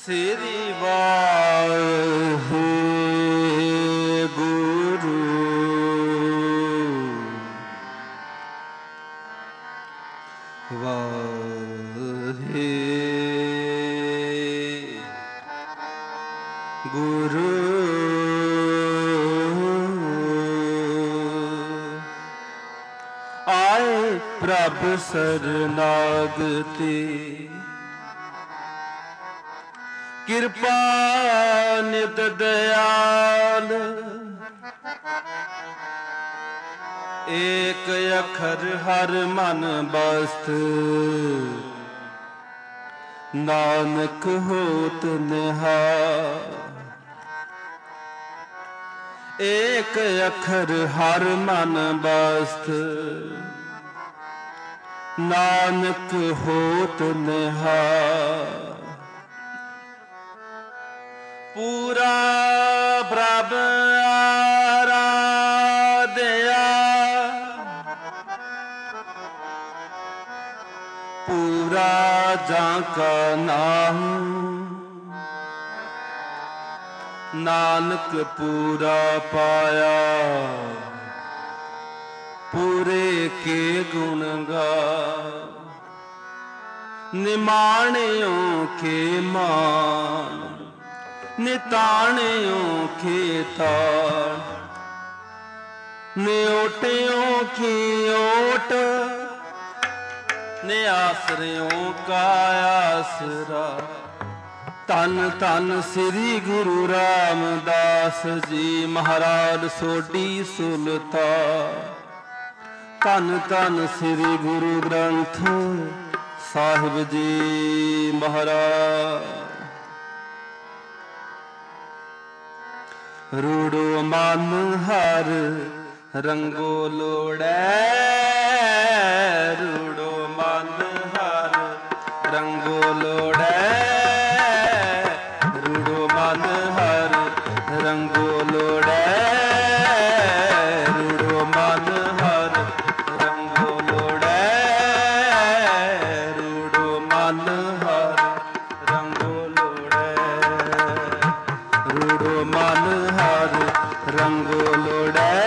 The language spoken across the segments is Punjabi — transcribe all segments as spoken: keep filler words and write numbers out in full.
ਸ੍ਰੀ ਵਾਹਿਗੁਰੂ ਵਾਹਿਗੁਰੂ ਆਏ ਪ੍ਰਭ ਸਰਨਾਗਤੀ ਕਿਰਪਾ ਨਿਤ ਦਿਆਲ ਏਕ ਅੱਖਰ ਹਰ ਮਨ ਬਸਤ ਨਾਨਕ ਹੋਤ ਨਿਹਾਲ ਏਕ ਅੱਖਰ ਹਰ ਮਨ ਬਸਤ ਨਾਨਕ ਹੋਤ ਨਿਹਾਲ ਪੂਰਾ ਪ੍ਰਭ ਆਰਾਧਿਆ ਪੂਰਾ ਜਾਂ ਕਾ ਨਾਮ ਨਾਨਕ ਪੂਰਾ ਪਾਇਆ ਪੂਰੇ ਕੇ ਗੁਣ ਗਾ ਨਿਮਾਣਿਓ ਕੇ ਮਾਨ ਨਿਤਾਣਿਓ ਖੇਤਾਲ ਨਿਓਟਿਓ ਕੀ ਓਟ ਨਿਆਸਰਿਓ ਕਾ ਆਸਰਾ ਧੰਨ ਧੰਨ ਸ੍ਰੀ ਗੁਰੂ ਰਾਮਦਾਸ ਜੀ ਮਹਾਰਾਜ ਸੋਢੀ ਸੁਲਤਾਨ ਧੰਨ ਧੰਨ ਸ੍ਰੀ ਗੁਰੂ ਗ੍ਰੰਥ ਸਾਹਿਬ ਜੀ ਮਹਾਰਾਜ ਰੂੜੋ ਮਨ ਹਰ ਰੰਗੋ ਲੋੜੈ ਰੂੜੋ ਮਨ ਹਰ ਰੰਗੋ ਲੋੜੈ ਰੂੜੋ ਮਨ ਹਰ ਰੰਗੋ ਲੋੜੈ ਰੂੜੋ ਮਨ ਹਰ ਰੰਗੋ ਲੋੜੈ ਰੂੜੋ ਮਨ ਹਰ ਰੰਗੋ ਲੋੜੈ ਰੂੜੋ ਮਨ ਰੰਗੋ ਲੋੜੈ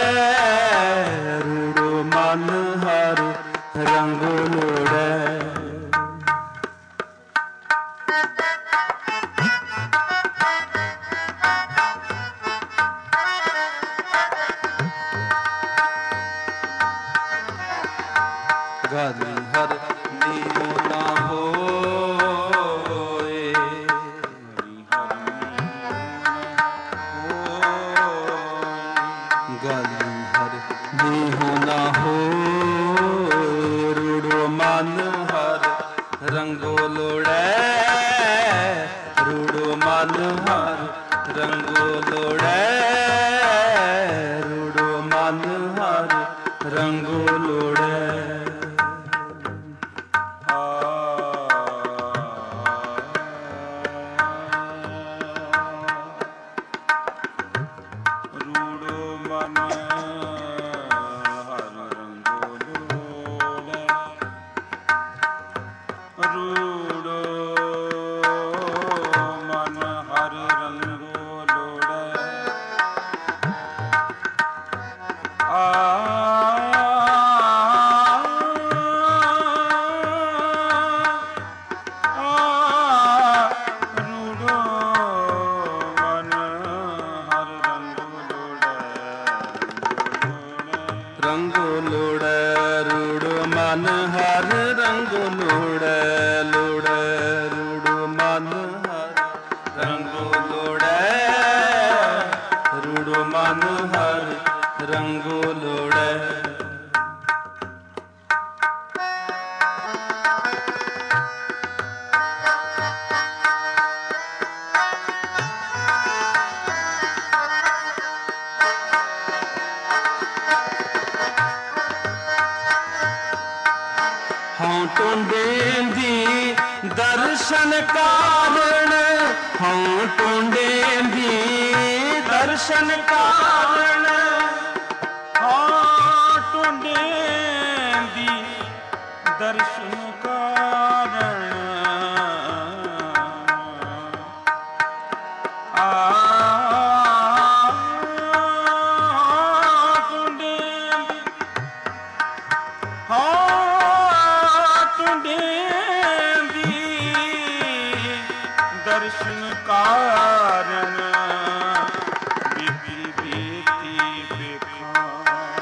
ਰੂੜੋ ਮਨ ਹਰ ਰੰਗੋ ਲੋੜੈ ਗਾਦੀ ਹਰ ਨੀਉ ਨਾ ਹੋਏ ਗਾਦੀ ਹਰ ਨੀਉ ਨਾ ਹੋਏ ਰੂੜੋ ਮਨ ਹਰ ਰੰਗੋ ਲੋੜੈ ਰੂੜੋ ਮਨ ਹਰ ਰੰਗੋ ਲੋੜੈ ਰੂੜੋ ਮਨ ਹਰ ਰੰਗੋ ਲੋੜੈ ਰੰਗੋ ਲੋੜੈ ਰੂੜੋ ਮਨ ਹਰ ਰੰਗੋ ਲੋੜੈ ਲੋੜੈ ਰੂੜੋ ਮਨ ਹਰ ਰੰਗੋ ਲੋੜੈ ਰੂੜੋ ਮਨ ਹਰ ਰੰਗੋ ਲੋੜੈ ਹਉ ਟੁੰਡੇਂਦੀ ਦਰਸ਼ਨ ਕਾਰਣ ਹਉ ਟੁੰਡੇਂਦੀ ਦਰਸ਼ਨ ਕਾਰਣ ਹਉ ਟੁੰਡੇਂਦੀ ਦਰਸ਼ਨ ਕਾਰਣ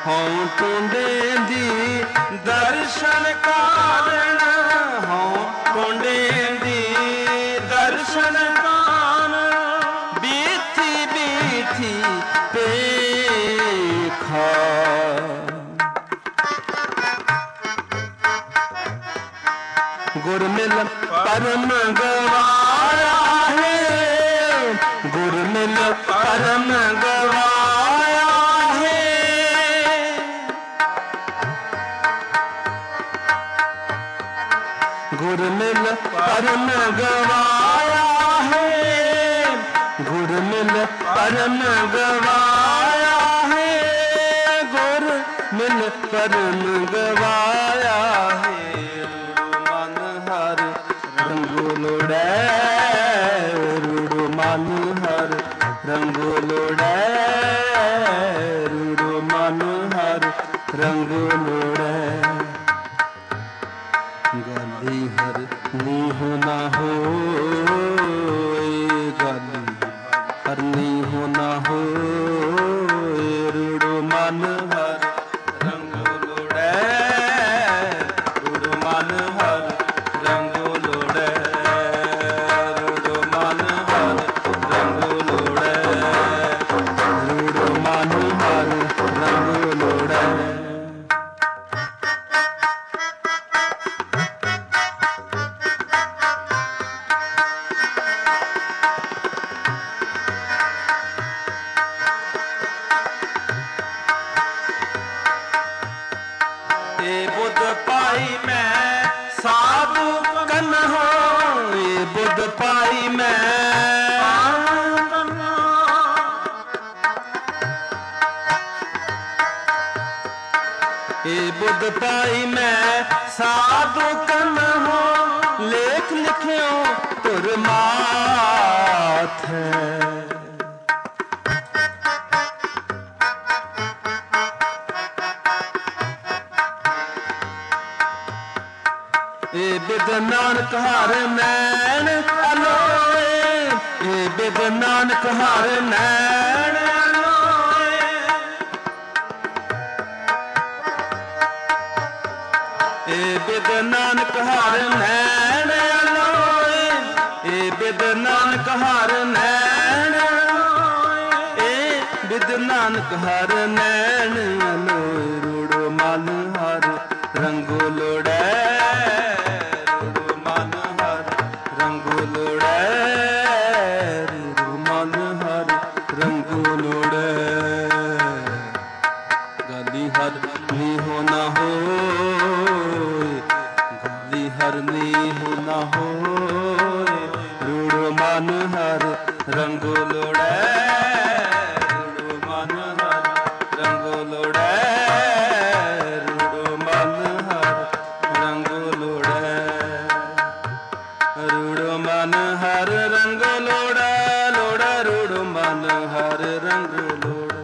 ਹਉ ਟੁੰਡੇ ਦੀ ਦਰਸ਼ਨ ਕਾਰਨ, ਹਉ ਟੁੰਡੇ ਦੀ ਦਰਸ਼ਨ ਕਾਰਨ, ਬੀਥੀ ਬੀਥੀ ਪੇਖਾ। ਗੁਰ ਮਿਲ ਪਰਮ ਗਵਾਇਆ ਹੈ, ਗੁਰ ਮਿਲ ਪਰਮ ਗਵਾਇਆ ਹੈ। ਗੁਰ ਮਿਲ ਪਰਮ ਗਵਾਇਆ ਹੈ, ਗੁਰ ਮਿਲ ਪਰਮ ਗਵਾਇਆ ਹੈ, ਗੁਰ ਮਿਲ ਪਰਮ ਗਵਾਇਆ ਹੈ। ਰੰਗੋ ਲੋੜੈ ਰੂੜੋ ਮਨ ਹਰ, ਰੰਗੋ ਲੋੜੈ ਰੂੜੋ ਮਨ ਹਰ, ਰੰਗੋ ਲੋੜੈ। ਗਾਲੀ ਹਰ ਨੀਹੁ ਨਾ ਹੋਏ, ਗਾਲੀ ਹਰ ਨੀਹੁ ਨਾ ਹੋਏ, ਰੂੜੋ ਮਨ ਹਰ, ਰੰਗੋ ਲੋੜੈ ਰੂੜੋ ਮਨ ਹਰ, ਰੰਗੋ ਲੋੜੈ ਰੂੜੋ ਮਨ ਹਰ, ਰੰਗੋ ਲੋੜੈ ਰੂੜੋ ਮਨ ਹਰ, ਰੰਗੋ ਲੋੜੈ। ਏ ਬੁੱਧ ਪਾਈ ਮੈਂ ਸਾਧੂ ਕਨ੍ਹਾ, ਏ ਬੁੱਧ ਪਾਈ ਮੈਂ, ਏ ਬੁੱਧ ਪਾਈ ਮੈਂ ਸਾਧੂ ਕਨ੍ਹਾ, ਲੇਖ ਲਿਖਿਓ ਧੁਰ ਮਾਥੈ। ਏ ਬਿਦ ਨਾਨਕ ਹਰ ਨੈਣ ਅਲੋਏ, ਏ ਬਿਦ ਨਾਨਕ ਹਰ ਨੈਣ ਅਲੋਏ, ਏ ਬਿਦ ਨਾਨਕ ਹਰ ਨੈਣ ਅਲੋਏ, ਏ ਬਿਦ ਨਾਨਕ ਹਰ ਨੈਣ ਅਲੋਏ, ਏ ਬਿਦ ਨਾਨਕ ਹਰ ਨੈਣ ਅਲੋਏ, ਰੂੜੋ ਮਨ ਹਰ, ਰੰਗੋ ਲੋੜੈ ਰੂੜੋ ਮਨ ਹਰ, ਰੰਗੋ ਲੋੜੈ ਰੂੜੋ ਮਨ ਹਰ, ਰੰਗੋ ਲੋੜੈ। ਗਾਲੀ ਹਰ ਨੀਹੁ ਨਾ ਹੋਏ, ਗਾਲੀ ਹਰ ਨੀਹੁ ਨਾ ਹੋਏ, ਰੂੜੋ ਮਨ ਹਰ, ਰੰਗੋ ਲੋੜੈ ਰੂੜੋ ਮਨ ਹਰ, ਰੰਗੋ ਲੋੜੈ ਰੂੜੋ ਮਨ ਹਰ, ਰੰਗੋ ਲੋੜੈ ਰੂੜੋ ਮਨ ਹਰ, ਰੰਗੋ ਲੋੜੈ ਲੋੜੈ ਰੂੜੋ ਮਨ ਹਰ, ਰੰਗੋ ਲੋੜੈ।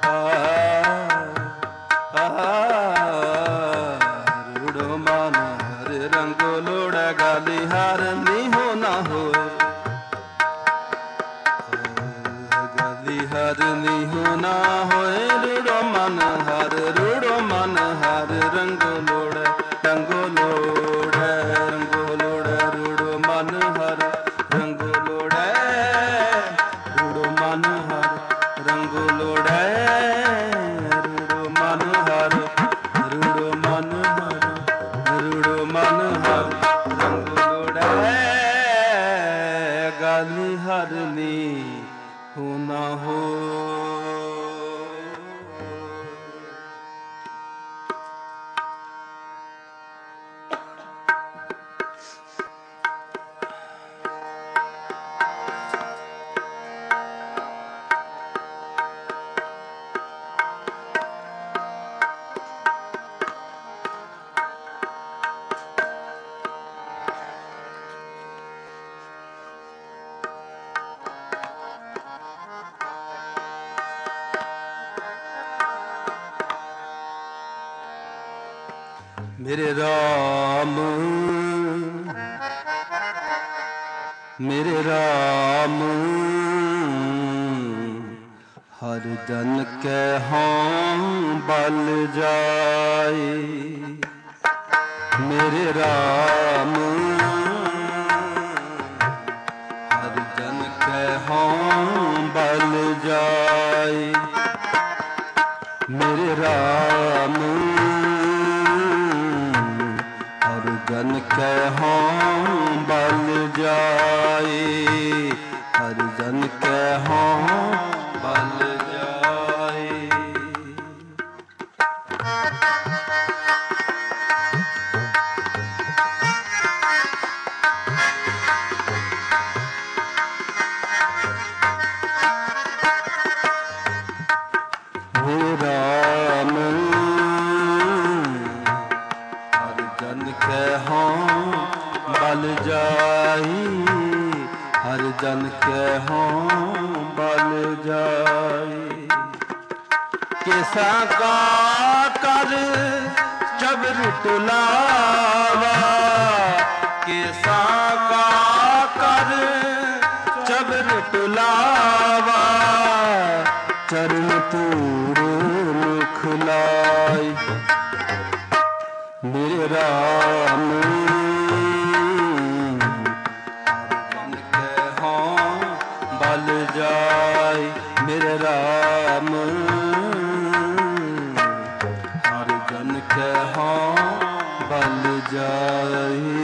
ਰੂੜੋ ਮਨ ਹਰ, ਰੰਗੋ ਲੋੜੈ, ਗਾਲੀ ਹਰ ਨੀਹੁ ਨਾ ਹੋਏ, ਗਾਲੀ ਹਰ ਨੀਹੁ ਨਾ ਹੋਏ, ਰੂੜੋ ਮਨ ਹਰ, ਰੂੜੋ ਮਨ ਹਰ, ਰੰਗੋ ਲੋੜੈ ਰੰਗੋ ਲੋੜੈ ਰੰਗੋ ਲੋੜੈ, ਰੂੜੋ ਮਨ ਹਰ, ਰੰਗੋ ਲੋੜੈ ਰੂੜੋ ਮਨ ਹਰ, ਰੰਗੋ ਲੋੜੈ ਰੂੜੋ ਮਨ ਹਰ, ਰੂੜੋ ਮਨ ਹਰ, ਰੂੜੋ ਮਨ ਹਰ, ਰੰਗੋ ਲੋੜੈ, ਗਾਲੀ ਹਰ ਨੀਹੁ ਨਾ ਹੋਏ। ਮੇਰੇ ਰਾਮ ਮੇਰੇ ਰਾਮ हर जन के हों बल जाए मेरे राम। हर जन के हों बल जाए मेरे राम। हर जन के हों बल जाए हर जन के हों बल जाए। हे राम हर जन के हों बल जाई हर जन के हों बल जाई। कैसा का कर जबर तुलावा कैसा का कर जबर तुलावा चरण तूर मुख लाई मेरे राम। बल जाए मेरे राम। हर जन के हों बल जाए।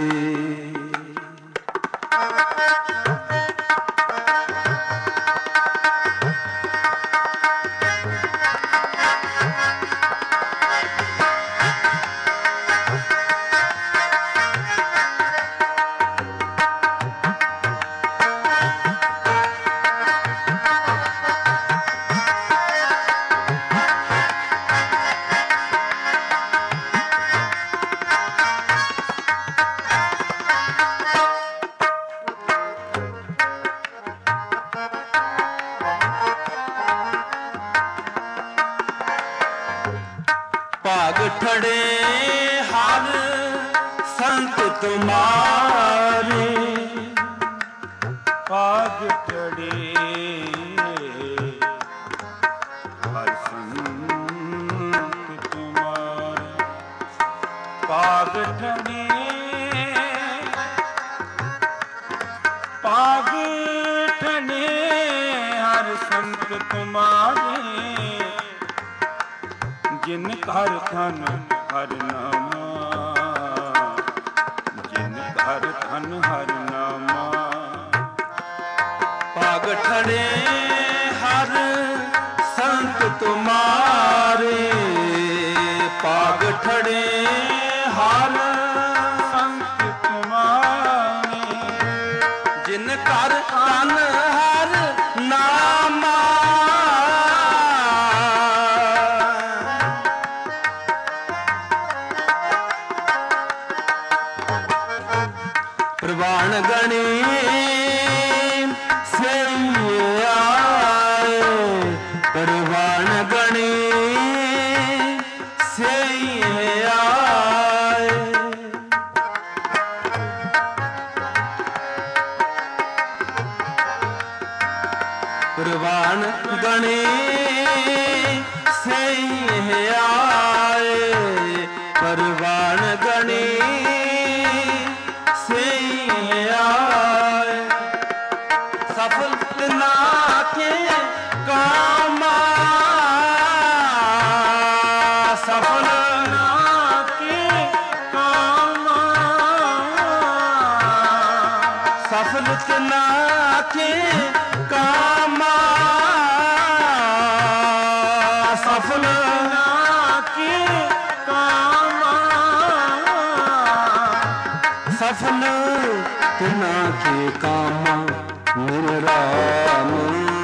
भाग ठड़े हर संत तुम्हारे भाग ठड़े हर संत तुम्हारे भाग ठड़े भाग ठड़े हर संत तुम्हारे जिन घर धन हर नामा जिन घर धन हर नामा। भाग ठड़े हर संत तुम्हारे भाग ठड़े हर संत तुम्हारे जिन घर धन हर नामा। प्रवान गणे से आए प्रवान गणे से आए। प्रवान गणे से आए प्रवान गणे सफल ना के कामा सफल ना के कामा सफल ना के कामा सफल ना के कामा सफल ना के कामा मेरे राम।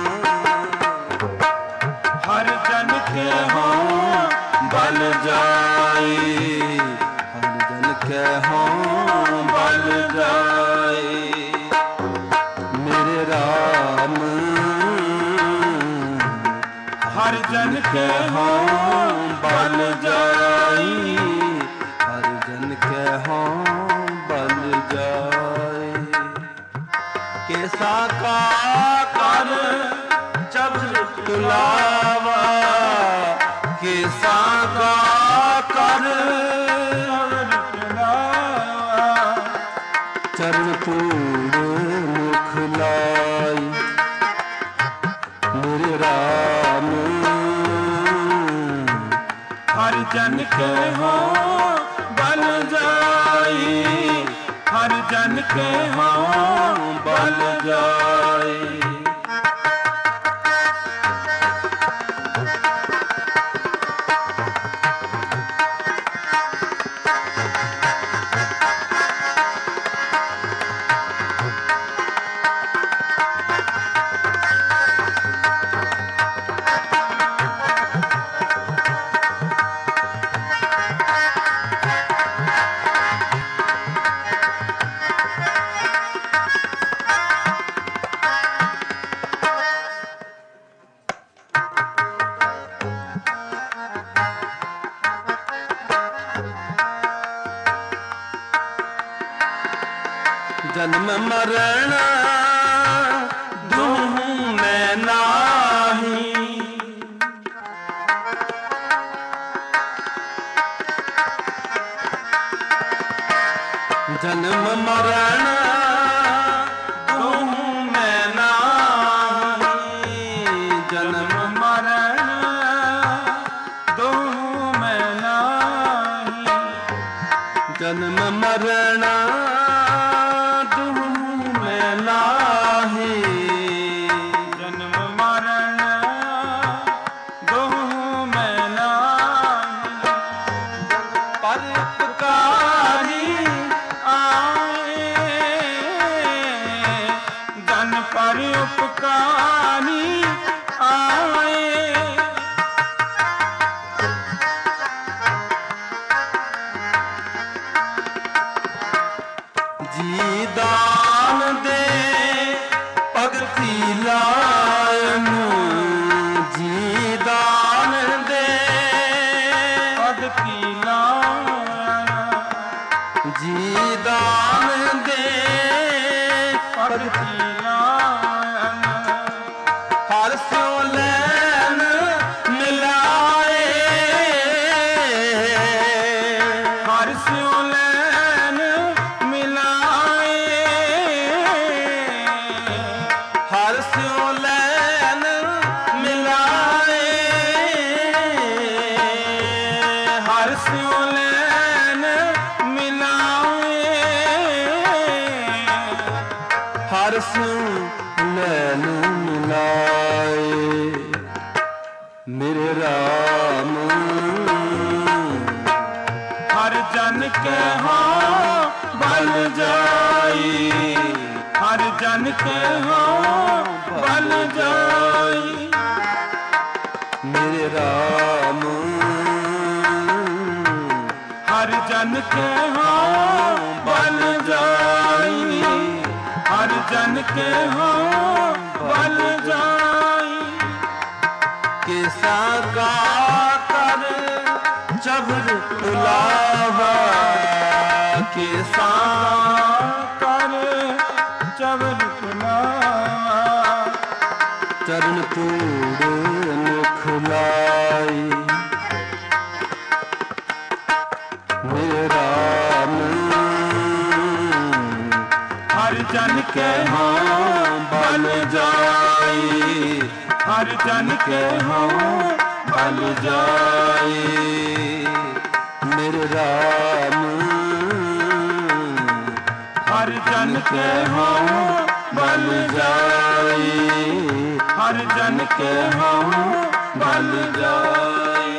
हर जन के हों बल जाए हर जन के हों बल जाए मेरे राम। हर जन के हों बल जाए हर जन के हों बल जाए। कैसा का कर जब तुला ਗਾ ਕਰ ਚਰਨ ਧੂੜ ਮੁਖ ਲਾਈ ਮੇਰੇ ਰਾਮ ਹਰ ਜਨ ਕੇ ਹੋ ਬਲ ਜਾਈ ਹਰ ਜਨ ਕੇ ਹੋ ਬਲ ਜਾਈ जन्म मरण दूँ मैं नाही जन्म मरण दूँ मैं नाही जन्म मरण दूँ मैं नाही जन्म मरण जन्म मरण दोहु मैं नाही परोपकारी आए जन परोपकारी आए जी दान दे भगति लायन जी दान दे भगति लायन जी दान दे भगति लायन हर स्यो लैन मिलाए हर स्यो लैन मिलाए हर स्यो लैन मिलाए हर स्यो लैन मिलाए हर स्यो लैन मिलाए मेरे राम हर जन के हो बल जाई हर जन के हो बल जाई मेरे राम हर जन के हो बल जाई हर जन के हो बल जाई कैसा गा कर चबर बुलावा कैसा कर चवर पुलावा चरण तूड़ मुख लाई मेरे राम हर जन के हो बल जाई हर जन के हो बल जाई मेरे राम हर जन के हो बल जाई हर जन के हो बल जाई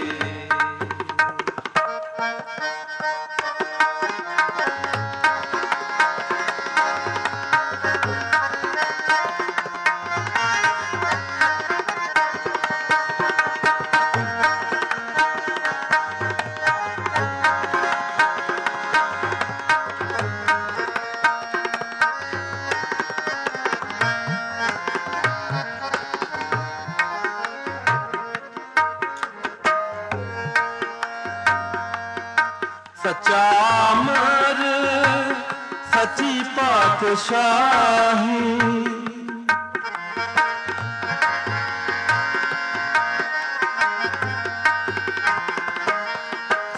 सच्चा अमर सची पातशाही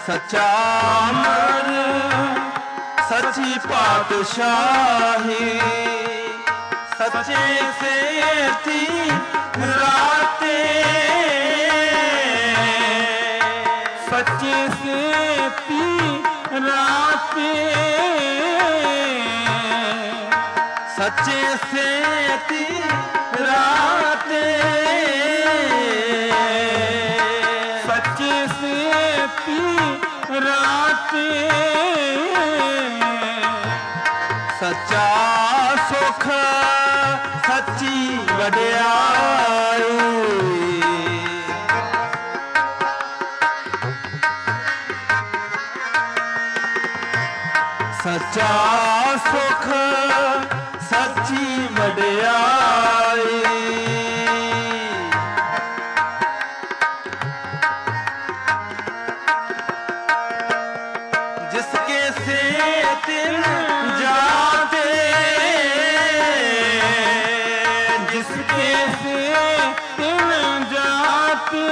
ਸੱਚਾ ਅਮਰ ਸੱਚੀ ਪਾਤਸ਼ਾਹੀ ਸੱਚੇ ਸੇਤੀ ਰਾਤੇ सच्चे से पी राते सच्चे सेती राते सच्चे से पी राते सच्चा सुख सच्ची वड्याई सच्चा सुख सच्ची वड्याई जिसके से तिल जाते जिसके से तिल जाते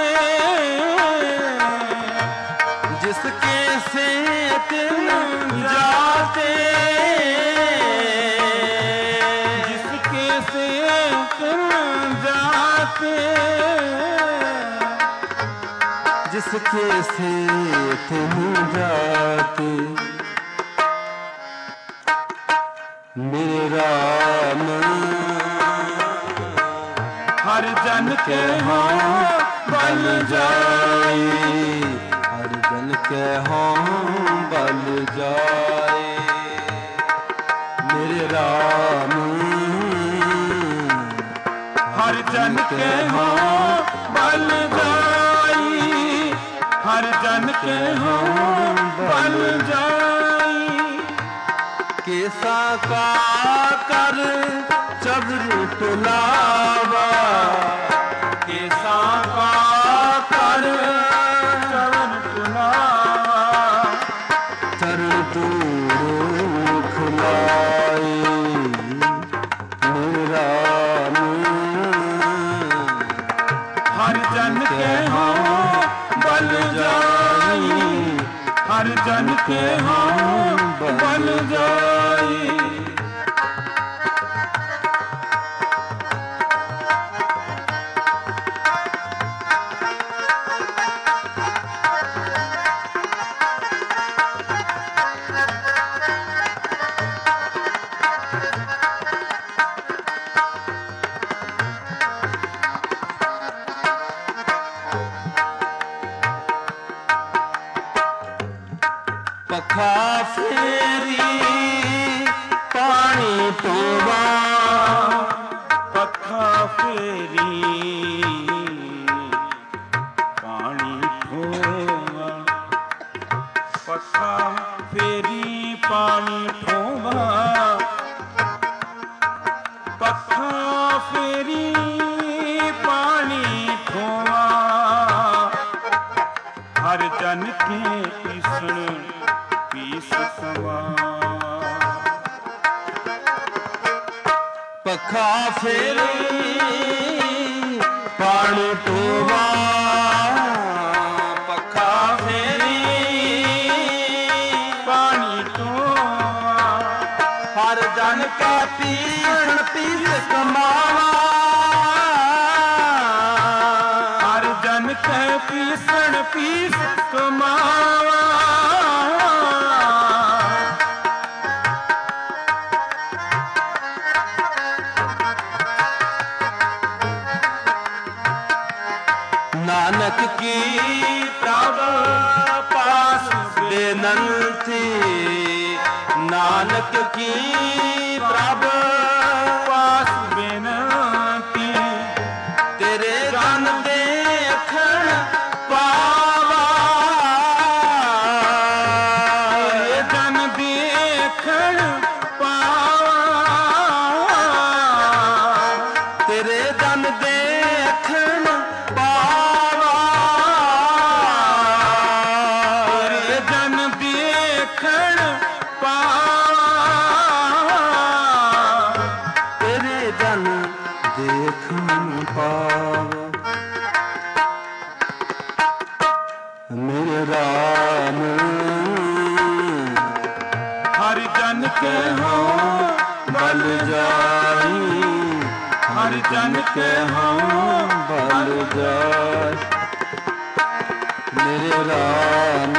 जिसके से तिल जाते जिसके से तिल जाते जिसके से तिल जाते मेरे राम हर जन के हो बल जाए हर जन के हों बल जाए मेरे राम हर जन के हो बल जाई हर जन के हो बल जाई केसा का कर चबरी तुलावा केसा का कर चरण चरण दुख लाए मेरा हर जन के हो बल जाई हर जन के हो बल जाई पखा फेरी पानी टोवा पखा फेरी पानी ठोवा पखा फेरी पानी ठोवा पखा फेरी पानी ठोवा हर जन के ईसण पीस सवा पखा फेरी पानी टोवा पखा फेरी पानी टोवा हर जन का पीस पीस कमावा हर जन के पीसण पीस कमावा नानक की प्रभ पास बेनंती नानक की प्रभ पास बेनती तेरे जन देखण पावा तेरे जन देखण पावा तेरे जन देखण पावा तेरे जन देखण पावा राम हर जन के हो बल जाई, हर जन के हो बल जाई। मेरे राम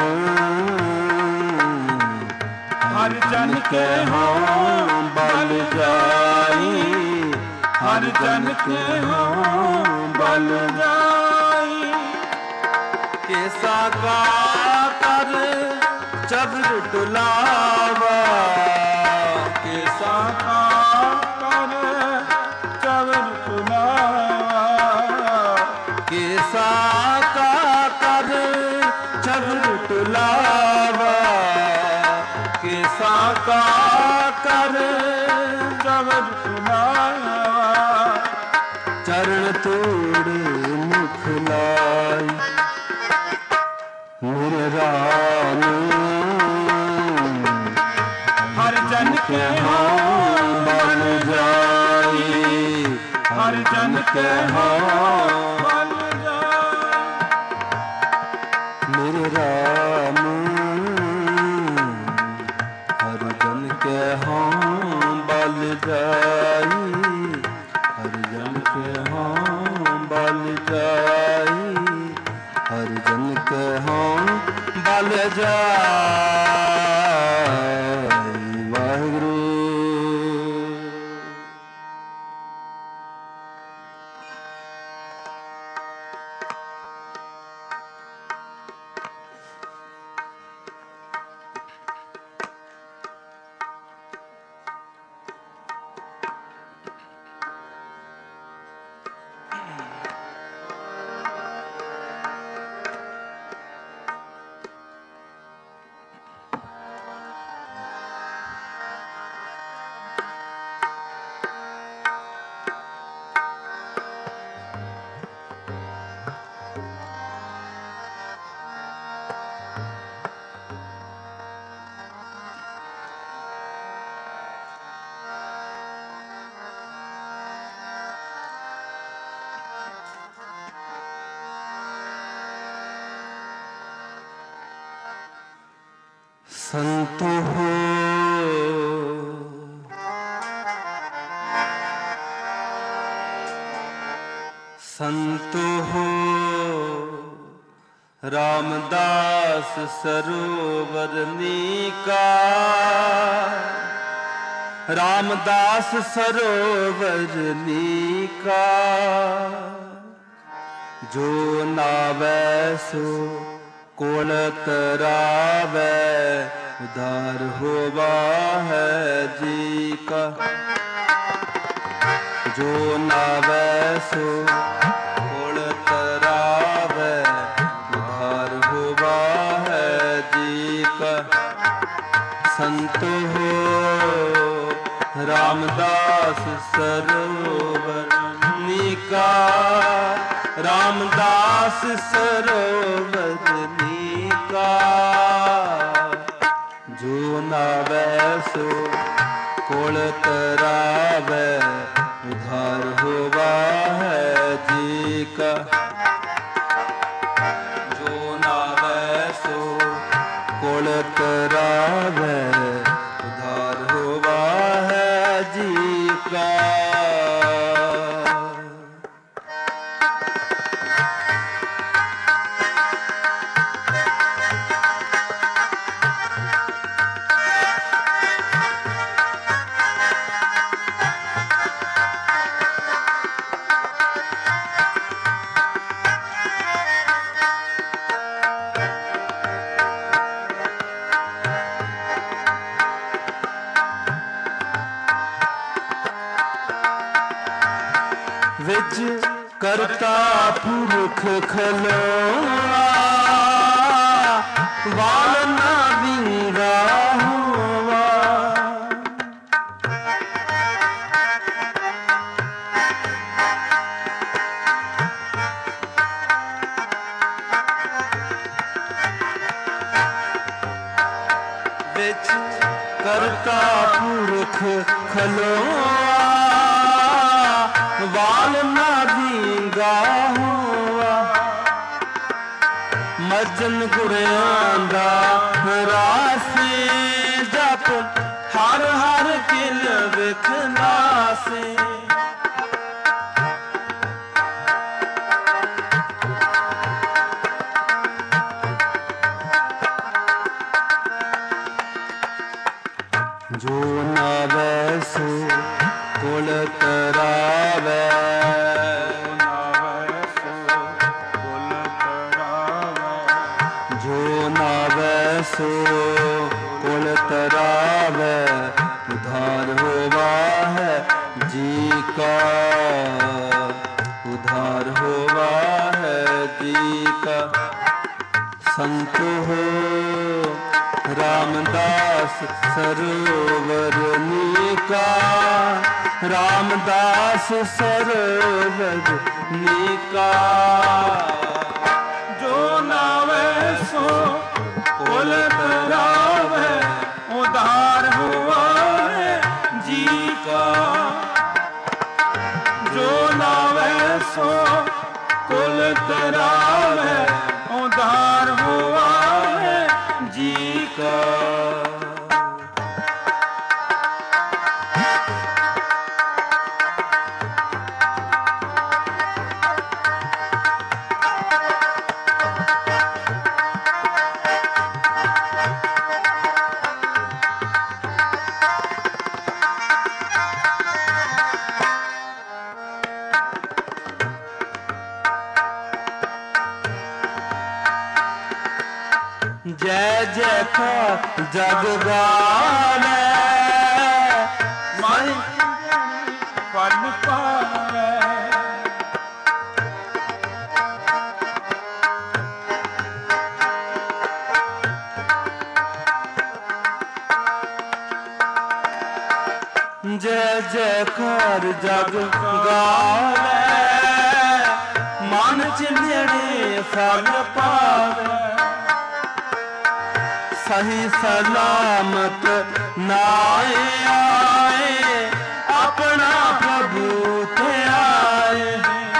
हर जन के हो बल जाई, हर जन के हो बल जाई। कैसा का कर चबर टुलावा, कैसा का कर चबर टुलावा, कैसा का कर चबर टुलावा, कैसा का कर चबर टुलावा। चरण तोड़ मुख लाई, मेरे राम हर जन के हो बल जाई, हर जन के हो बल जाई। मेरे राम हर जन के हों बल जाई, हर जन के हों बल जाई, हर जन के हों बल जाई। वाहिगुरु। संत हो संत हो रामदास सरोवर नीका, रामदास सरोवर नीका। जो नावै सो कोण तरावै, उधार होवा है जी का। जो नावै सो कोण तरावै, उधार होवा है जी का। संत हो रामदास सरोवर नीका, रामदास सरोवर नीका। जो नावै सो कोल तरावै, उधार होवा है जी का। जो नावै सो कोल तरावै, उधार होवा है जी का। विच करता पुरख खलोआ, वाल ना विंगा हुआ। विच करता पुरख खलोआ, वाल ना दींगा हुआ। मज ਬਚਨ ਗੁਰਿਆਂ ਦਾ ਰਾਸੇ, ਜਪ ਹਰ ਹਰ ਕਿਲ ਵਿਖ ਨਾਸੇ। ਜੋ ਨਾਵੈ ਸੋ ਕੁਲ ਤਰਾਵੈ, ਜੋ ਨਾਵੈ ਸੋ ਕੁਲ ਤਰਾਵੈ, ਉਧਾਰ ਹੋਵਾ ਹੈ ਜੀ ਕਾ, ਉਧਾਰ ਹੋਵਾ ਹੈ ਜੀ ਕਾ। ਸੰਤ ਹੋ ਰਾਮਦਾਸ ਸਰੋਵਰ ਨੀਕਾ, ਰਾਮਦਾਸ ਸਰੋਵਰ ਨੀਕਾ। ਜੋ ਨਾਵੇ ਸੋ ਕੁਲ ਤਰਾਵੇ, ਉਧਾਰ ਹੁਆ ਹੈ ਜੀ ਕਾ। ਜੋ ਨਾਵੇ ਸੋ ਕੁਲ ਤਰਾਵੇ, ਉਧਾਰ ਹੁਆ ਹੈ ਜੀ ਕਾ। ਜੈ ਜੈਕਾਰ ਜਗ ਗਾਵੇ, ਮਨ ਫਲ ਪਾਵੇ। ਜੈ ਜੈਕਾਰ ਜਗ ਗਾਵੇ, ਮਨ ਚਿੰਨੜੇ ਫਲ ਪਾਵੇ। ਸਹੀ ਸਲਾਮਤ ਨਾਏ ਆਏ, ਆਪਣਾ ਪ੍ਰਭੂ ਤੇ ਆਏ।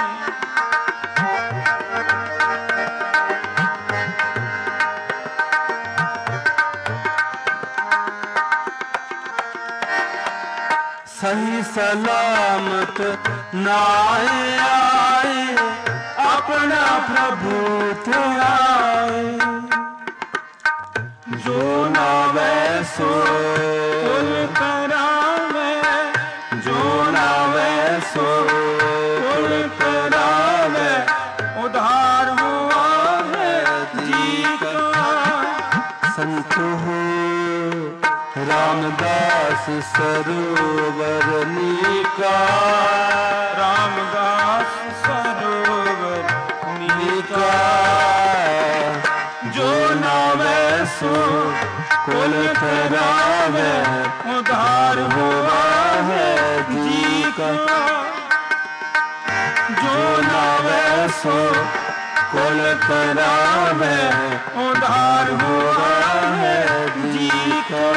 ਸਹੀ ਸਲਾਮਤ ਨਾਏ ਆਏ, ਆਪਣਾ ਪ੍ਰਭੂ ਤੇ ਆਏ। ਜੋ ਨਾਵੇ ਸੋ ਕੁਲ ਤਰਾਵੇ, ਜੋ ਨਾਵੇ ਸੋ ਕੁਲ ਤਰਾਵੇ, ਉਧਾਰ ਹੁਆ ਹੈ ਜੀ ਕਾ। ਸੰਤ ਹੋ ਰਾਮਦਾਸ ਸਰੋਵਰ ਨੀਕਾ, ਰਾਮਦਾਸ ਸਰੋਵਰ ਨੀਕਾ। ਜੋ ਨਾਵੇ ਸੋ ਕੁਲ ਤਰਾਵੇ, ਉਧਾਰ ਹੁਆ ਹੈ ਜੀ ਕਾ। ਜੋ ਨਾਵੇ ਸੋ ਕੁਲ ਤਰਾਵੇ, ਉਧਾਰ ਹੁਆ ਹੈ ਜੀ ਕਾ।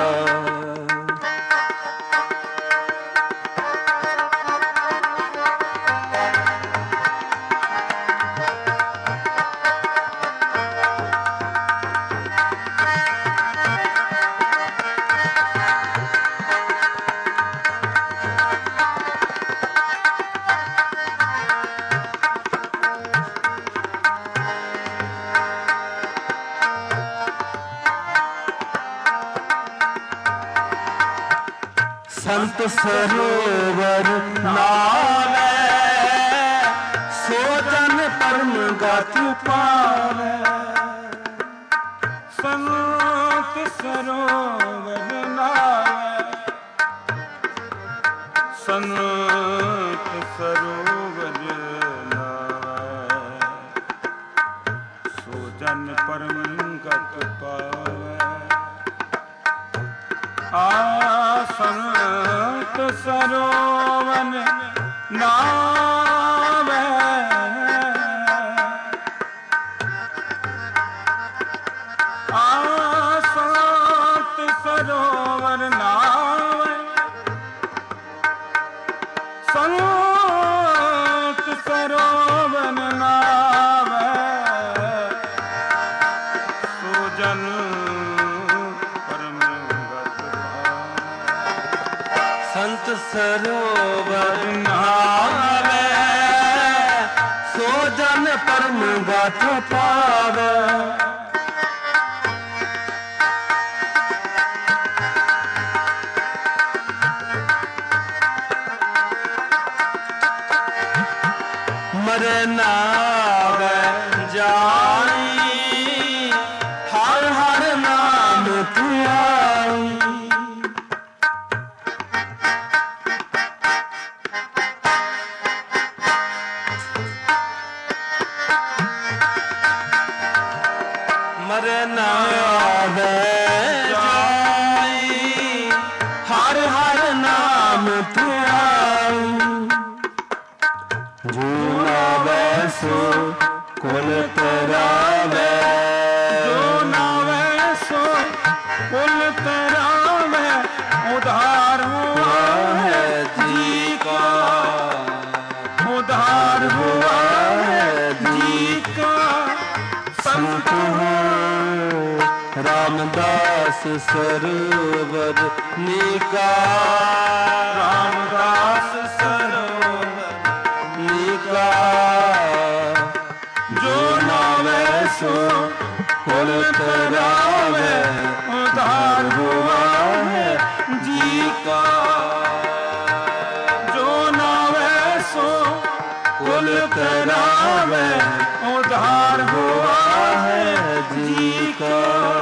ਸੰਤ ਸਰੋਵਰ ਨਾਵੇ, ਸੋ ਜਨ ਪਰਮ ਗਤ ਪਾਵੇ। ਸੰਤ ਸਰੋਵਰ ਨਾਵੇ, ਸੰਤ ਸਰੋਵਰ ਨਾਵੇ, ਸੋ ਜਨ ਪਰਮ ਗਤ ਪਾਵੇ। ਆ ਸੰਤ ਸਰੋਵਰ ਨਾਵੇ, ਆ ਸੰਤ ਸਰੋਵਰ ਨਾਵੇ, ਸੰਤ ਸਰੋਵਰ ਨਾਵੇ। ਜਨ ਪਰਮ ਗਤ ਪਾਵੈ। ਸੰਤ ਸਰੋਵਰ ਨਹਾਵੇ ਸੋ ਜਨ ਪਰਮ ਗਤ ਪਾਵੈ। ਮਰੇ ਨਾਵੇ ਜਾਈ ਹਰ ਹਰ ਨਾਮ ਧਿਆਈ। ਮਰੇ ਨਾਵੇ ਜਾਈ ਹਰ ਹਰ ਨਾਮ ਧਿਆਈ। ਜੋ ਨਾਵੇ ਸੋ ਕੁਲ ਤਰਾਵੇ ਜੋ ਨਾਵੇ ਸੋ ਕੁਲ ਤਰਾਵੇ ਉਧਾਰ ਹੁਆ ਹੈ ਜੀ ਕਾ। ਉਧਾਰ ਹੁਆ ਹੈ ਜੀ ਕਾ। ਸੰਤ ਹੋ ਰਾਮਦਾਸ ਸਰੋਵਰ ਨੀਕਾ। ਰਾਮਦਾਸ ਸਰੋਵਰ ਨੀਕਾ ਜੋ ਨਾਵੇ ਸੋ ਕੁਲ ਤਰਾਵੇ ਉਧਾਰ ਹੁਆ ਹੈ ਜੀ ਕਾ। ਜੋ ਨਾਵੇ ਸੋ ਕੁਲ ਤਰਾਵੇ ਉਧਾਰ ਹੁਆ ਹੈ ਜੀ ਕਾ।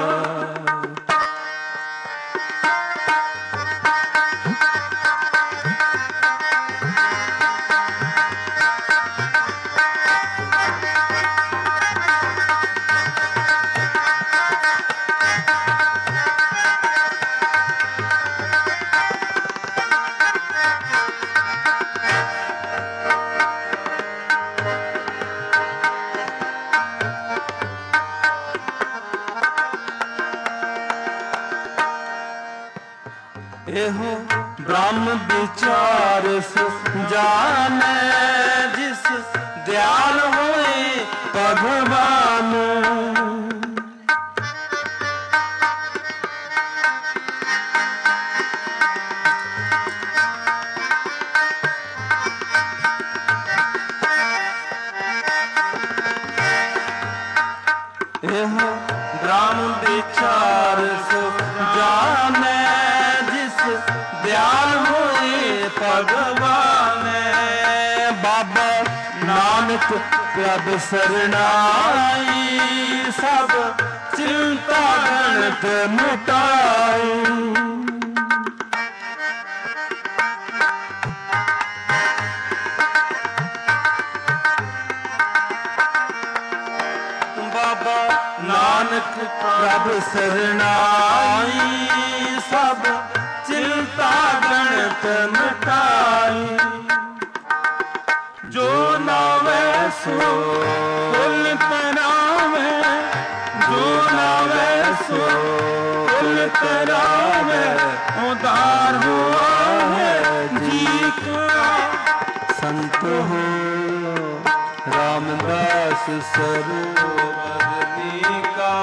ਇਹੋ ਬ੍ਰਹਮ ਵਿਚਾਰਸ ਜਾਣੈ ਜਿਸ ਦਿਆਲ ਹੋਏ ਭਗਵਾਨ। ਇਹੋ ਬ੍ਰਹਮ ਵਿਚਾਰਸ ਜਾਣੈ ਦਿਆਲ ਹੋਏ ਭਗਵਾਨ। ਬਾਬਾ ਨਾਨਕ ਪ੍ਰਭ ਸਰਣਾਈ ਸਭ ਚਿੰਤਾ ਗਣਤ ਮਿਟਾਈ। ਬਾਬਾ ਨਾਨਕ ਪ੍ਰਭ ਸਰਣਾਈ ਸਭ ਚਿੰਤਾ ਗਣਤ ਮਿਟਾਈ। ਜੋ ਨਾਵੇ ਸੋ ਕੁਲ ਤਰਾਵੇ ਜੋ ਨਾਵੇ ਸੋ ਕੁਲ ਤਰਾਵੇ ਉਧਾਰ ਹੁਆ ਹੈ ਜੀ ਕਾ। ਸੰਤ ਹੋ ਰਾਮਦਾਸ ਸਰੋਵਰ ਨੀਕਾ।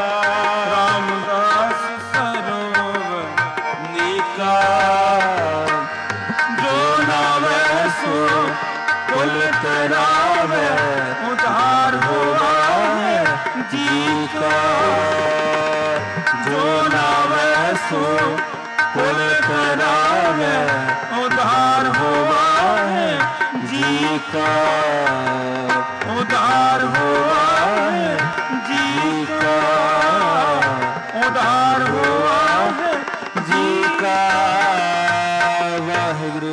ਰਾਮਦਾਸ ਸਰੋਵਰ ਨੀਕਾ ਜੋ ਨਾਵੇ ਸੋ ਕੁਲ ਤਰਾਵੇ ਉਧਾਰ ਹੁਆ ਹੈ ਜੀ ਕਾ। ਜੋ ਨਾਵੇ ਸੋ ਕੁਲ ਤਰਾਵੇ ਉਧਾਰ ਹੁਆ ਹੈ ਜੀ ਕਾ। ਉਧਾਰ ਹੁਆ ਹੈ ਜੀ ਕਾ। ਉਧਾਰ ਹੁਆ ਹੈ ਜੀ ਕਾ। ਵਾਹਿਗੁਰੂ।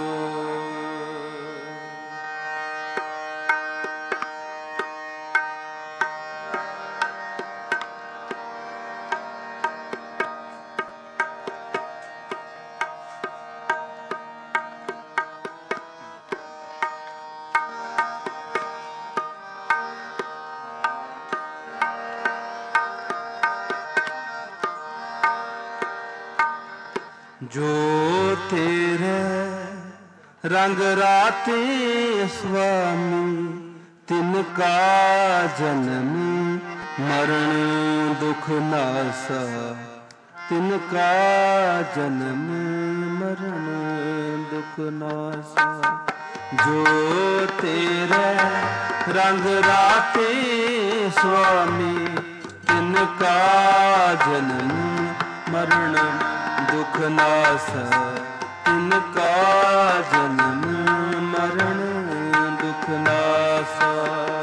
ਜੋ ਤੇਰੇ ਰੰਗ ਰਾਤੇ ਸੁਆਮੀ ਤਿਨ ਕਾ ਜਨਮ ਮਰਨ ਦੁਖ ਨਾਸਾ ਤਿਨ ਕਾ ਜਨਮ ਮਰਨ ਦੁਖ ਨਾਸਾ। ਜੋ ਤੇਰੇ ਰੰਗ ਰਾਤੇ ਸੁਆਮੀ ਤਿਨ ਕਾ ਜਨਮ ਮਰਨ ਦੁਖ ਨਾਸਾ। ਤਿਨ ਕਾ ਜਨਮ ਮਰਨ ਦੁਖ ਨਾਸਾ।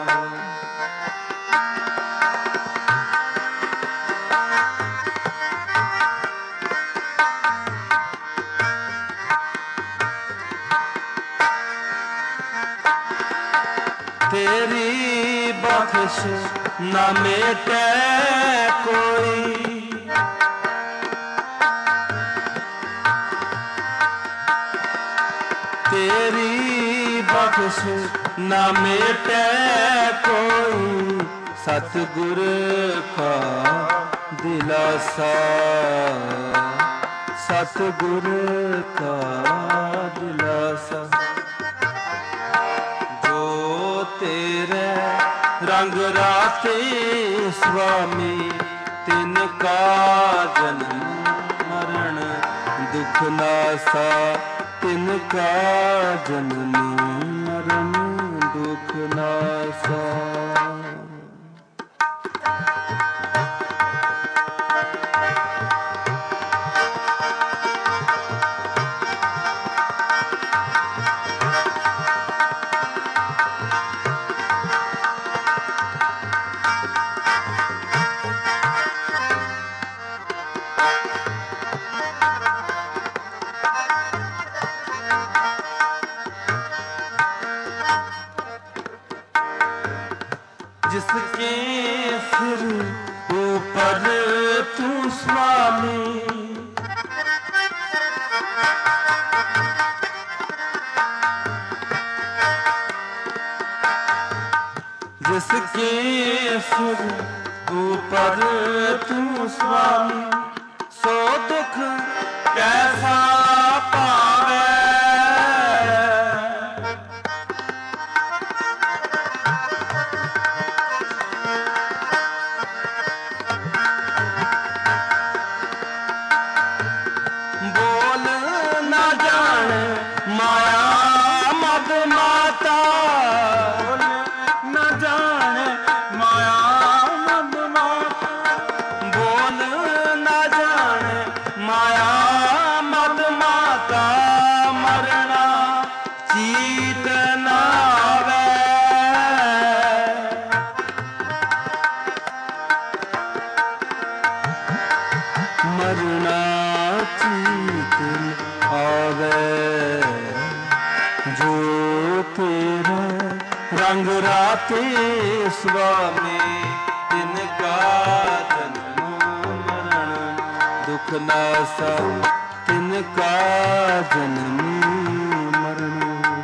तेरी बख्श न मेटे कोई, तेरी बख्श न मेटे कोई। सतगुर का दिलासा, सतगुर का दिलासा। तेरे रंग राते स्वामी तिन का जन्म मरण दुख नासा। तिन का जन्म मरण दुख नासा। जिसके सिर ऊपर तू स्वामी, जिसके सिर ऊपर तू स्वामी। सो दुख कैसा पावे, मरना चीत आवे। जो तेरा रंग राते स्वामी तिन का जन्म मरण दुख नासा। तिन का जन्म मरण।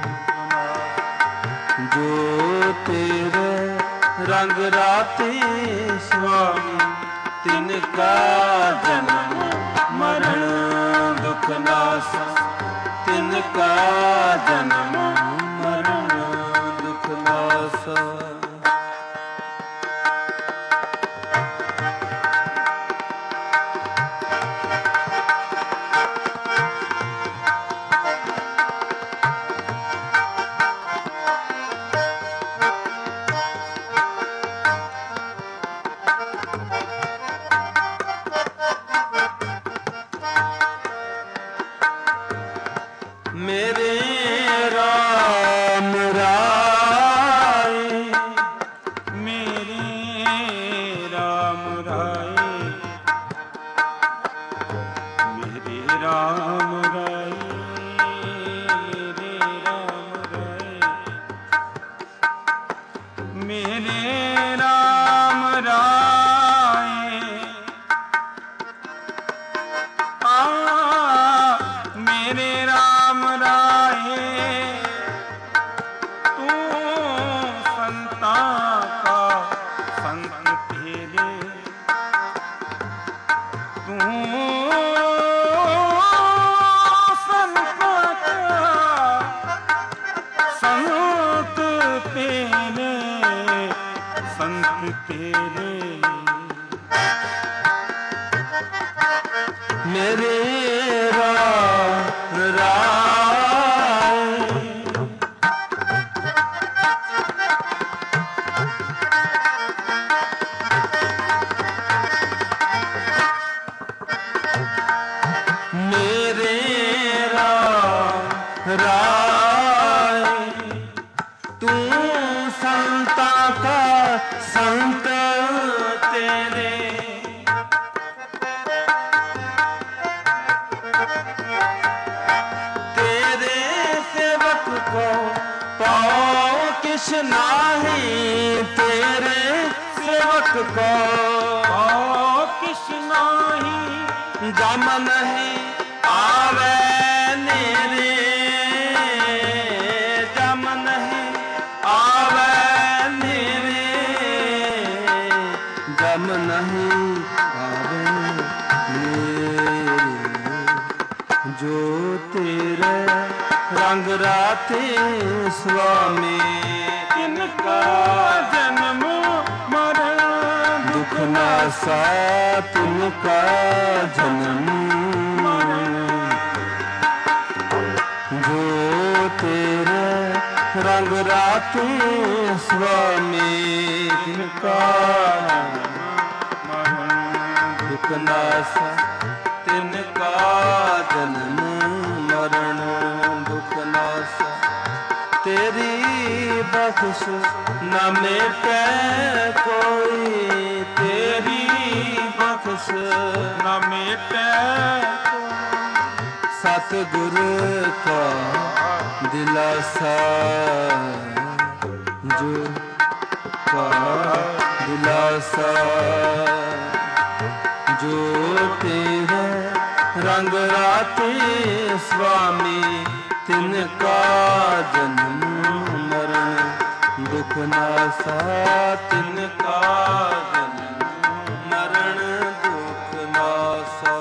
जो तेरे रंग राते स्वामी तिन का जन्म मरण दुख नासा। तिन का जन्म मरण दुख नासा। मेरे राम राय, मेरे राम राय, मेरे राम राय, मेरे राम राय, मेरे राम राय। आ मेरे राम राय, तू संता का संत तेरे, तू संता का संत तेरे, संत तेरे। मेरे राम राय। मेरे राम राय तू संता का संत तेरे, तेरे सेवक को पाओ किस नाही, तेरे सेवक को पाओ किस नाही, जम नहीं आवे नेरे, जम नहीं आवे नेरे, जम नहीं आवे नेरे। जो तेरे रंग राते स्वामी, तिनका जन्म मरण दुख नासा तिनका जन्म मरण। जो तेरे रंग राते स्वामी, तिनका दुख नासा तिनका जन्म मरण। दुख नासा तेरी बख्श न मिटे कोई, तेरी बख्श न मिटे। सतगुर का दिलासा, जो का दिलासा, जो तेरे रंग राते स्वामी, तिनका जन्म मरण। दुख नासा तिनका जन्म मरण, दुख नासा।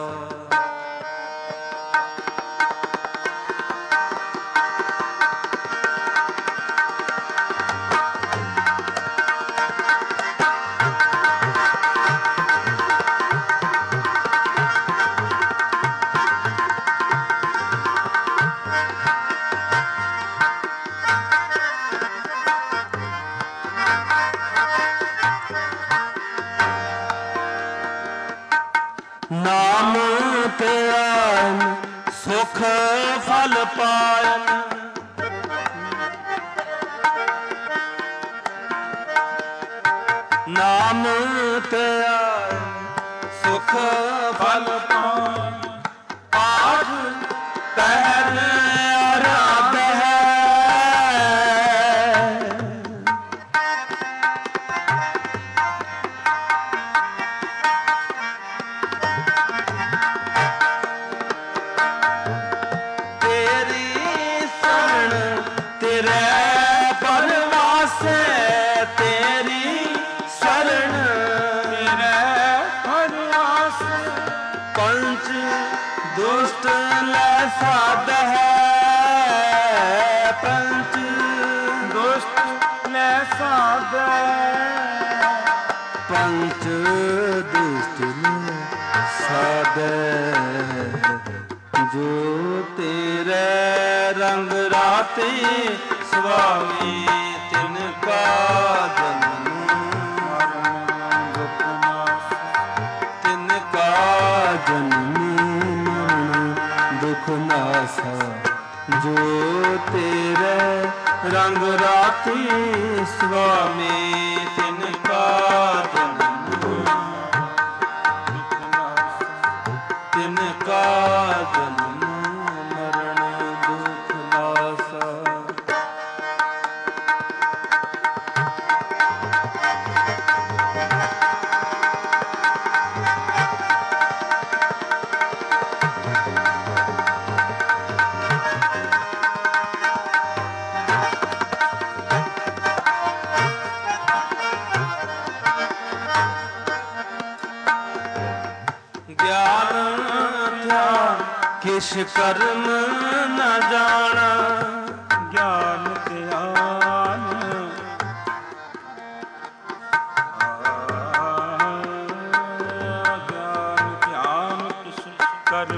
नाम ध्यान सुख फल पायन, नाम ध्यान सुख फल पायन। पाठ तहन आराध है, दुष्ट ले साध है, पंच दुष्ट ले साध, पंच दुष्ट ले साध। जो तेरे रंग राते स्वामी, तिनका जन्म मरण। दुख नासा तिनका जन्म मरण, दुख नासा। जो तेरे रंग राते स्वामी, तिनका जन्म तिनका जन्म मरण, दुख नासा। किस कर्म न जाना, ज्ञान ध्यान ज्ञान ध्यान किस कर्म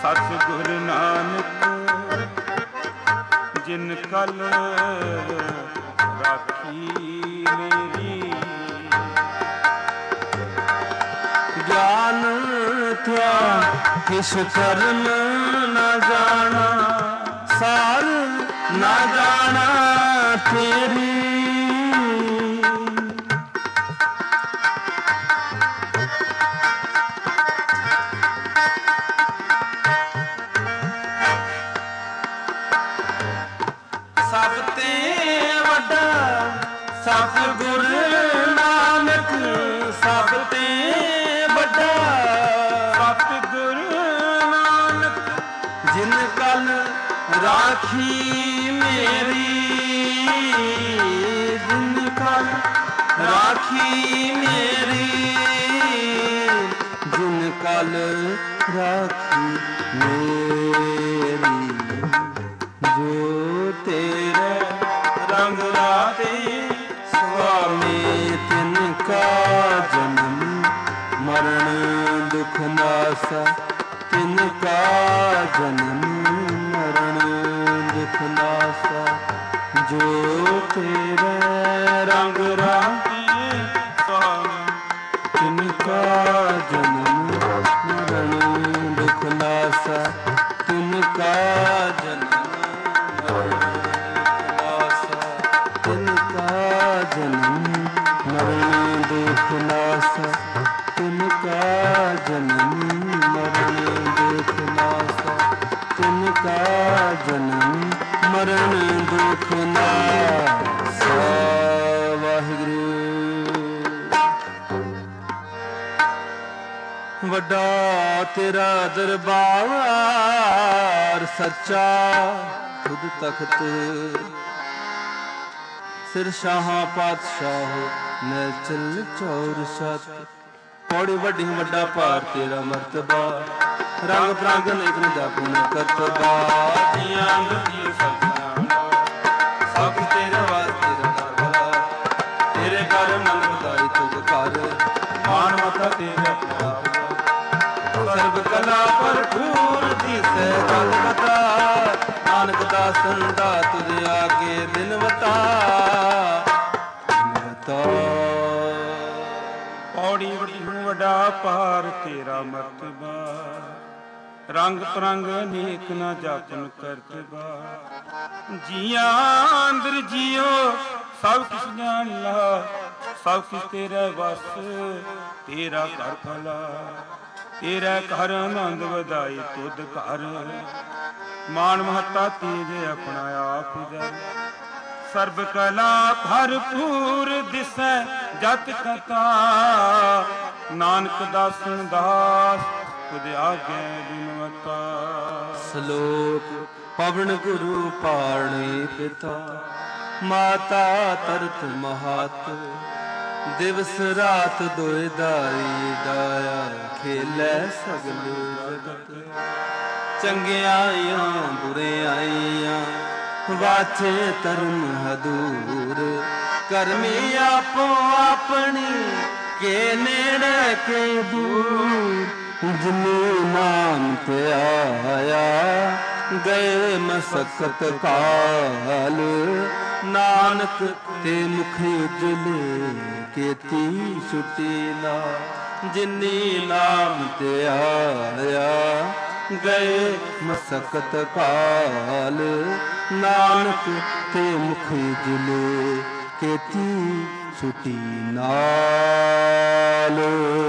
ਸਤਿਗੁਰ ਨਾਨਕ ਜਿਨ ਕਲ ਰਾਖੀ ਮੇਰੀ। ਗਿਆਨ ਥਿਆ ਕਿਛ ਕਰਮ ਨਾ ਜਾਣਾ, ਸਾਰ ਨਾ ਜਾਣਾ ਤੇਰੀ। ਸਭ ਤੇ ਵੱਡਾ ਸਤਿਗੁਰ ਨਾਨਕ, ਸਭ ਤੇ ਵੱਡਾ ਸਤਿਗੁਰ ਨਾਨਕ ਜਿਨ ਕਲ ਰਾਖੀ ਮੇਰੀ, ਜਿਨ ਕਲ ਰਾਖੀ ਮੇਰੀ, ਜਿਨ ਕਲ ਰਾਖੀ ਮੇਰੀ। ਜੋ ਤੇਰੇ ਰੰਗ ਰਾਤੇ ਸੁਆਮੀ, ਤਿਨ ਕਾ ਜਨਮ ਮਰਨ ਦੁਖ ਨਾਸਾ, ਤਿਨ ਕਾ ਜਨਮ ਮਰਨ ਦੁਖ ਨਾਸਾ। ਜੋ ਤੇਰੇ ਰੰਗ ਰਾਤੇ ਸੁਆਮੀ, ਤਿਨ ਕਾ ਜਨਮ ਮਰਨ ਦੁਖ ਨਾਸਾ, ਤਿਨ ਕਾ ਜਨਮ ਤਿਨ ਕਾ ਜਨਮ ਮਰਨ ਦੁਖ ਨਾਸਾ, ਤਿਨ ਕਾ ਜਨਮ ਮਰਨ ਦੁਖ ਨਾਸਾ, ਤਿਨ ਕਾ ਜਨਮ ਮਰਨ ਦੁਖ ਨਾਸਾ। ਵਾਹਿਗੁਰੂ। ਵੱਡਾ ਤੇਰਾ ਦਰਬਾਰ ਸੱਚਾ ਖੁਦ ਤਖਤ, ਸਿਰ ਸ਼ਾਹਾਂ ਪਾਤਸ਼ਾਹ ਨੈਚਲ ਚੌਰ ਸਤ। ਪੌੜੀ ਵੱਡੀ ਵੱਡਾ ਭਾਰ ਤੇਰਾ ਮਰਤਬਾ, ਰੰਗ ਪ੍ਰੰਗ ਨੇਕ ਜਾਪੁਨ ਕਰਤਬਾ। ਜੀਆਂ ਅੰਦਰ ਸਭ ਸਭ ਤੇਰੇ ਵਾਸਤੇ ਦਰਬਾਰ, ਤੇਰੇ ਘਰ ਮਨ ਵਧਾਈ ਤੁਧ ਘਰ, ਮਾਨ ਮਤਾ ਤੇਰੇ ਪਿਆਰ। ਸਰਬ ਕਲਾ ਭਰਪੂਰ ਦਿਸੈ ਗਲ ਕਥਾ, ਨਾਨਕ ਦਾਸਨ ਦਾ ਤੁਧ ਆਗੇ ਦਿਨ ਵਤਾ। ਪੌੜੀ ਵੱਡਾ ਭਾਰ ਤੇਰਾ ਮਰਤਬਾ, ਰੰਗ ਪ੍ਰੰਗ ਅਨੇਕ ਨਾ ਜਾਪਨ ਕਰਤਬਾ। ਜੀਆਂ ਅੰਦਰ ਜੀਓ ਸਭ ਕੁਛ ਜਾਣ ਲਾ, ਸਭ ਕੁਛ ਤੇਰਾ ਵਸ ਤੇਰਾ ਘਰ ਭਲਾ। ਤੇਰਾ ਘਰ ਆਨੰਦ ਵਧਾਈ ਤੁਧ ਘਰ, ਮਾਨ ਮਹੱਤਾ ਤੇਰੇ ਆਪਣਾ ਆਪ ਜਰ। ਸਰਬ ਕਲਾ ਭਰਪੂਰ ਦਿਸੈ ਜਤ ਕਥਾ, ਨਾਨਕ ਦਾਸਨ ਦਾਸ ਤੁਧ ਆਗੇ ਬਿਨਵਤਾ। ਸ਼ਲੋਕ ਪਵਨ ਗੁਰੂ ਪਾਣੀ ਪਿਤਾ, ਮਾਤਾ ਤਰਤ ਮਹਾਤ। ਦਿਵਸ ਰਾਤ ਦੋਇ ਦਾਈ ਦਾਇਆ, ਖੇਲੇ ਸਗਲ ਜਗਤ। ਚੰਗਿਆਈਆਂ ਬੁਰਿਆਈਆਂ ਵਾਚੇ ਧਰਮ ਹਦੂਰ। ਕਰਮੀ ਆਪੋ ਆਪਣੀ ਕੇ ਨੇੜੇ ਕੇ ਦੂਰ। ਜਿਨੇ ਨਾਮ ਤੇ ਆਇਆ ਗਏ ਮਸਕਤ ਕਾਲ। ਨਾਨਕ ਤੇ ਮੁਖ ਉਜਲੇ ਕੀਤੀ ਛੁਟੀ ਨਾ। ਜਿਨੀ ਨਾਮ ਤੇ ਆਇਆ ਗਏ ਮਸਕਤ ਕਾਲ। ਨਾਨਕ ਤੇ ਮੁਖ ਉਜਲੇ ਕੀਤੀ ਛੁਟੀ ਨਾਲ।